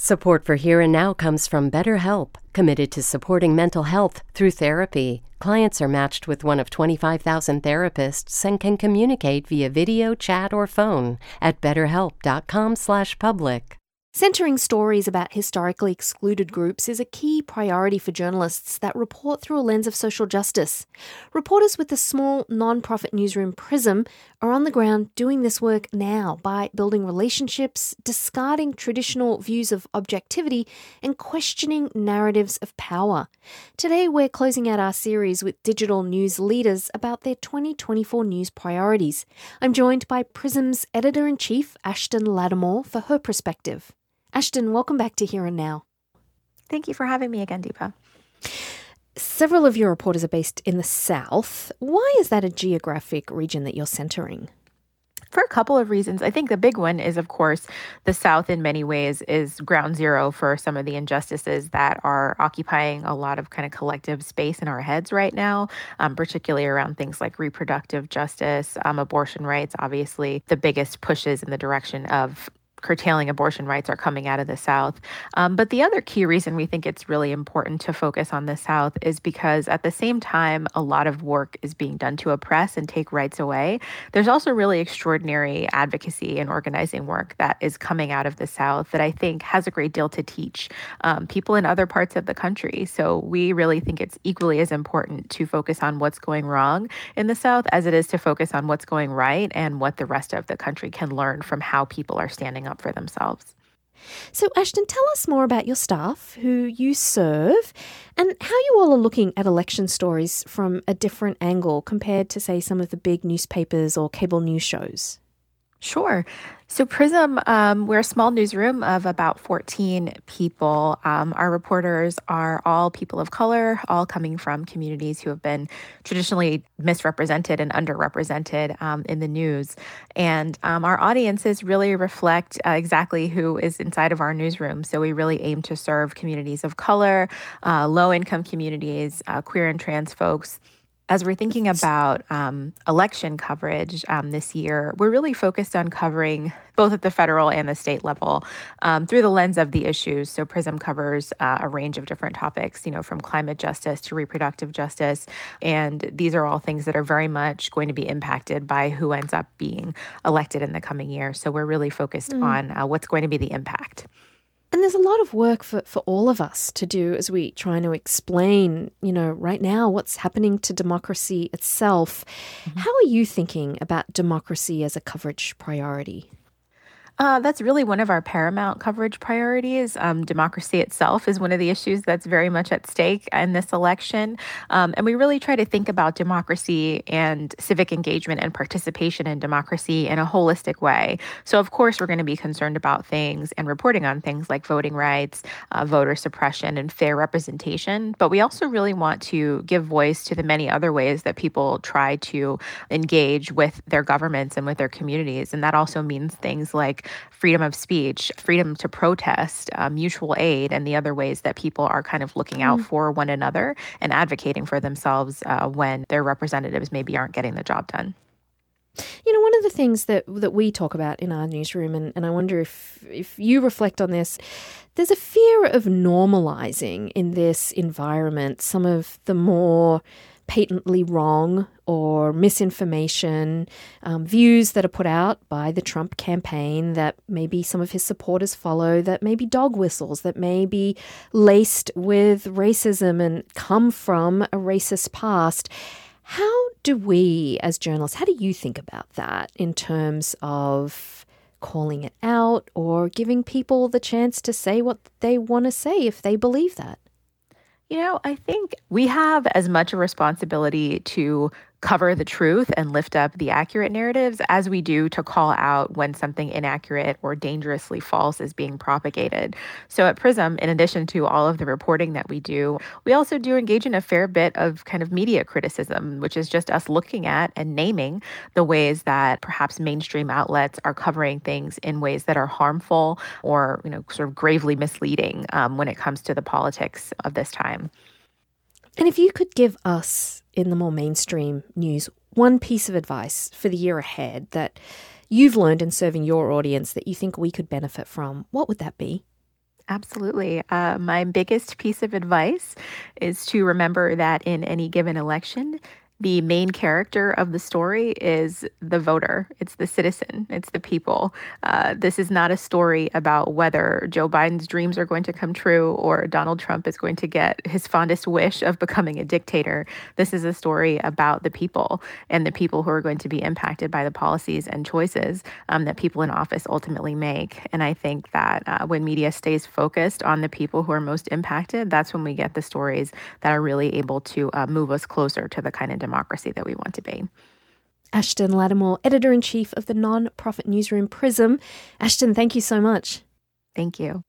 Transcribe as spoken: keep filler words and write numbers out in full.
Support for Here and Now comes from BetterHelp, committed to supporting mental health through therapy. Clients are matched with one of twenty-five thousand therapists and can communicate via video, chat, or phone at betterhelp.com slash public. Centering stories about historically excluded groups is a key priority for journalists that report through a lens of social justice. Reporters with the small non-profit newsroom Prism are on the ground doing this work now by building relationships, discarding traditional views of objectivity, and questioning narratives of power. Today, we're closing out our series with digital news leaders about their twenty twenty-four news priorities. I'm joined by Prism's editor-in-chief, Ashton Lattimore, for her perspective. Ashton, welcome back to Here and Now. Thank you for having me again, Deepa. Several of your reporters are based in the South. Why is that a geographic region that you're centering? For a couple of reasons. I think the big one is, of course, the South in many ways is ground zero for some of the injustices that are occupying a lot of kind of collective space in our heads right now, um, particularly around things like reproductive justice, um, abortion rights. Obviously, the biggest pushes in the direction of curtailing abortion rights are coming out of the South. Um, but the other key reason we think it's really important to focus on the South is because at the same time, a lot of work is being done to oppress and take rights away. There's also really extraordinary advocacy and organizing work that is coming out of the South that I think has a great deal to teach um, people in other parts of the country. So we really think it's equally as important to focus on what's going wrong in the South as it is to focus on what's going right and what the rest of the country can learn from how people are standing up for themselves. So, Ashton, tell us more about your staff, who you serve, and how you all are looking at election stories from a different angle compared to, say, some of the big newspapers or cable news shows. Sure. So Prism, um, we're a small newsroom of about fourteen people. Um, our reporters are all people of color, all coming from communities who have been traditionally misrepresented and underrepresented um, in the news. And um, our audiences really reflect uh, exactly who is inside of our newsroom. So we really aim to serve communities of color, uh, low-income communities, uh, queer and trans folks. As we're thinking about um, election coverage um, this year, we're really focused on covering both at the federal and the state level um, through the lens of the issues. So Prism covers uh, a range of different topics, you know, from climate justice to reproductive justice. And these are all things that are very much going to be impacted by who ends up being elected in the coming year. So we're really focused mm. on uh, what's going to be the impact. And there's a lot of work for, for all of us to do as we try to explain, you know, right now what's happening to democracy itself. Mm-hmm. How are you thinking about democracy as a coverage priority? Uh, that's really one of our paramount coverage priorities. Um, democracy itself is one of the issues that's very much at stake in this election. Um, and we really try to think about democracy and civic engagement and participation in democracy in a holistic way. So, of course, we're going to be concerned about things and reporting on things like voting rights, uh, voter suppression, and fair representation. But we also really want to give voice to the many other ways that people try to engage with their governments and with their communities. And that also means things like freedom of speech, freedom to protest, uh, mutual aid, and the other ways that people are kind of looking out mm. for one another and advocating for themselves uh, when their representatives maybe aren't getting the job done. You know, one of the things that that we talk about in our newsroom, and, and I wonder if if you reflect on this, there's a fear of normalizing in this environment some of the more patently wrong or misinformation, um, views that are put out by the Trump campaign that maybe some of his supporters follow, that may be dog whistles, that may be laced with racism and come from a racist past. How do we as journalists, how do you think about that in terms of calling it out or giving people the chance to say what they want to say if they believe that? You know, I think we have as much a responsibility to cover the truth and lift up the accurate narratives as we do to call out when something inaccurate or dangerously false is being propagated. So at Prism, in addition to all of the reporting that we do, we also do engage in a fair bit of kind of media criticism, which is just us looking at and naming the ways that perhaps mainstream outlets are covering things in ways that are harmful or, you know, sort of gravely misleading um, when it comes to the politics of this time. And if you could give us, in the more mainstream news, one piece of advice for the year ahead that you've learned in serving your audience that you think we could benefit from, what would that be? Absolutely. Uh, my biggest piece of advice is to remember that in any given election, the main character of the story is the voter. It's the citizen. It's the people. Uh, this is not a story about whether Joe Biden's dreams are going to come true or Donald Trump is going to get his fondest wish of becoming a dictator. This is a story about the people and the people who are going to be impacted by the policies and choices um, that people in office ultimately make. And I think that uh, when media stays focused on the people who are most impacted, that's when we get the stories that are really able to uh, move us closer to the kind of democracy that we want to be. Ashton Lattimore, editor-in-chief of the non-profit newsroom Prism. Ashton, thank you so much. Thank you.